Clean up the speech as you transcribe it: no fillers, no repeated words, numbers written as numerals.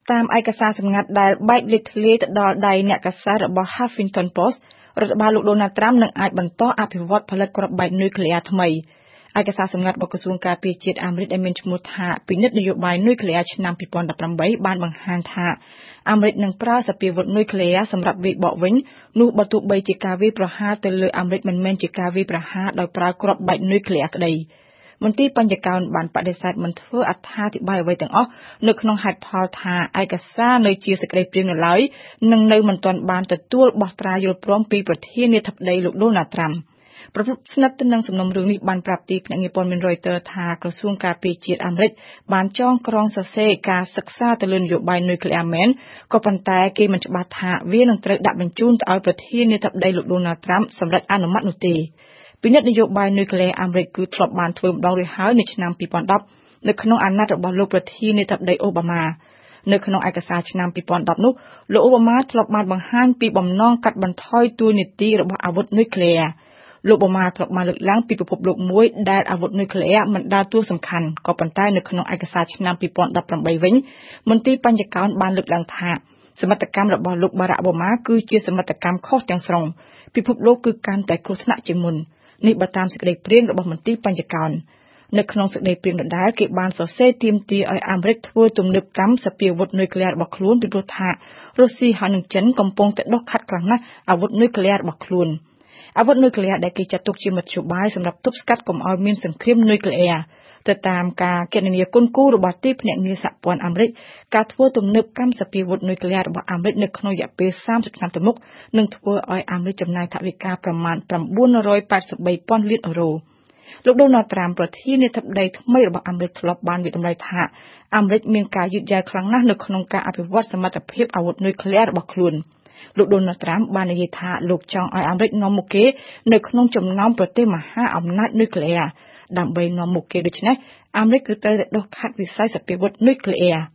តាមឯកសារសម្ងាត់ដែលបែកលេចធ្លាយទៅដល់ដៃអ្នកកាសែតរបស់ Huffington Post រដ្ឋបាលលោក Donald Trump នឹងអាចបន្តអភិវឌ្ឍផលិតគ្រាប់បែកនុយក្លេអ៊ែរថ្មីឯកសារសម្ងាត់របស់ក្រសួងការពារជាតិអាមេរិកដែលមានឈ្មោះថាពិនិត្យនយោបាយនុយក្លេអ៊ែរឆ្នាំ2018បានបង្ហាញថាអាមេរិកនឹងប្រើសពាវុធនុយក្លេអ៊ែរសម្រាប់វាយបកវិញនោះបើទោះបីជាការវាយប្រហារទៅលើអាមេរិកមិនមែនជាការវាយប្រហារដោយប្រើគ្រាប់បែកនុយក្លេអ៊ែរក្តីមន្ទីរបញ្ញកោណបានបដិសេធមិនធ្វើអត្ថាធិប្បាយអ្វីទាំងអស់នៅក្នុងហេតុផលថាឯកសារនៅជាសេចក្តីព្រាងនៅឡើយនិងនៅមិនទាន់បានទទួលបោះត្រាយល់ព្រមពីប្រធានាធិបតីលោក Donald Trump ប្រពន្ធស្និទ្ធទៅនឹងសំណុំរឿងនេះបានប្រាប់ទីភ្នាក់ងារព័ត៌មាន Reuters ថាក្រសួងការពារជាតិអាមេរិកបានចងក្រងសរសេរការសិក្សាទៅលើនយោបាយនុយក្លេអ៊ែរមែនក៏ប៉ុន្តែគេមិនច្បាស់ថាវានឹងត្រូវដាក់បញ្ជូនទៅឲ្យប្រធានាធិបតីលោក Donald Trump សម្រេចអនុម័តនោះទេពិនិត្យនយោបាយនុយក្លេអ៊ែរអាមេរិកគឺធ្លាប់បានធ្វើម្ដងរួចហើយនៅឆ្នាំ2010នៅក្នុងអាណត្តិរបស់លោកប្រធានាធិបតីអូបាម៉ានៅក្នុងឯកសារឆ្នាំ2010នោះលោកអូបាម៉ាធ្លាប់បានបង្ហាញពីបំណងកាត់បន្ថយតួនាទីរបស់អាវុធនុយក្លេអ៊ែរលោកអូបាម៉ាធ្លាប់បានលើកឡើងពីពិភពលោកមួយដែលអាវុធនុយក្លេអ៊ែរមិនដើរតួសំខាន់ក៏ប៉ុន្តែនៅក្នុងឯកសារឆ្នាំ2018វិញមន្ទីរបញ្ញកោណបានលើកឡើងថាសមិទ្ធកម្មរបស់លោកបារ៉ាក់អូបាម៉ាគឺជាសមិទ្ធកម្មខុសទាំងស្រុងពិភពលោកគឺកាន់តែគ្រោះថ្នាក់ជាងមុននេះបើតាមសេចក្តីព្រាងរបស់មន្ទីរបញ្ញកោណនៅក្នុងសេចក្តីព្រាងដដែលគេបានសរសេរទាមទារឲ្យអាមេរិកធ្វើទំនើបកម្មសពាវុធនុយក្លេអ៊ែររបស់ខ្លួនពីព្រោះថារុស្ស៊ីហើយនិងចិនកំពុងតែដុសខាត់ខ្លាំងណាស់អាវុធនុយក្លេអ៊ែររបស់ខ្លួនអាវុធនុយក្លេអ៊ែរដែលគេចាត់ទុកជាមធ្យោបាយសម្រាប់ទប់ស្កាត់កុំឲ្យមានសង្គ្រាមនុយក្លេអ៊ែរទៅតាមការគណនាគុនគូរបស់ទីភ្នាក់ងារសហព័ន្ធអាមេរិកការធ្វើទំនើបកម្មសពាវុធនុយក្លេអ៊ែររបស់អាមេរិកនៅក្នុងរយៈពេល30ឆ្នាំទៅមុខនឹងធ្វើឲ្យអាមេរិកចំណាយថវិកាប្រមាណ983,000,000,000 លានអឺរ៉ូលោក Donald Trump ប្រធានាធិបតីថ្មីរបស់អាមេរិកធ្លាប់បានវិតម្លៃថាអាមេរិកមានការយឺតយ៉ាវខ្លាំងណាស់នៅក្នុងការអភិវឌ្ឍសមត្ថភាពអាវុធនុយក្លេអ៊ែររបស់ខ្លួនលោក Donald Trump បាននិយាយថាលោកចង់ឲ្យអាមេរិកនាំមុខគេនៅក្នុងចំណោមប្រទេសមហាអំណាចនុយក្លេអ៊ែរដើម្បីនាំមុខគេដូច្នេះអាមេរិកគឺត្រូវតែដុសខាត់វិស័យសពាវុធនុយក្លេអ៊ែរ